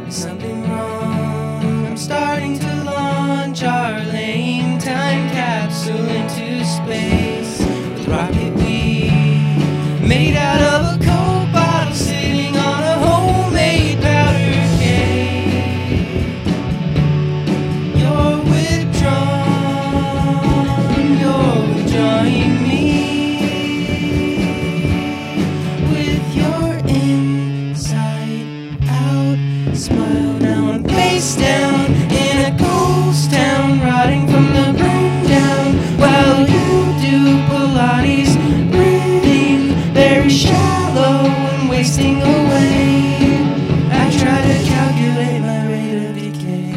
There's something wrong. I'm starting to launch our lane time capsule into space with rocket wheels made out of a Coke bottle sitting on a homemade powder cake. You're withdrawing me with your inside out smile. Now I'm face down in a ghost town, rotting from the ground down, while you do Pilates, breathing very shallow and wasting away. I try to calculate my rate of decay.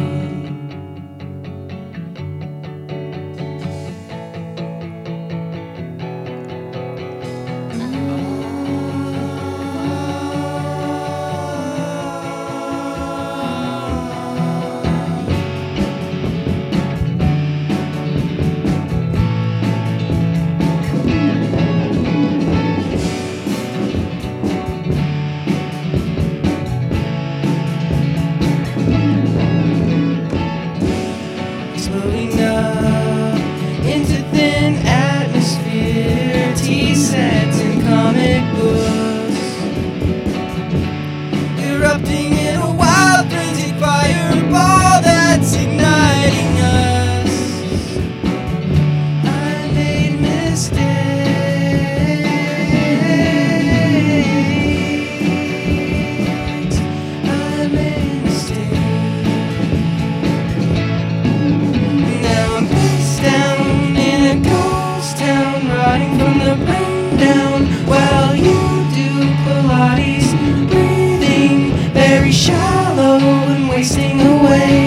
Exploding up into thin atmosphere, tea sets and comic books, erupting in a wild frenzied fireball that's igniting us. I made mistakes, I made mistakes. Down in a ghost town, rotting from the brain down, while you do Pilates, breathing very shallow and wasting away.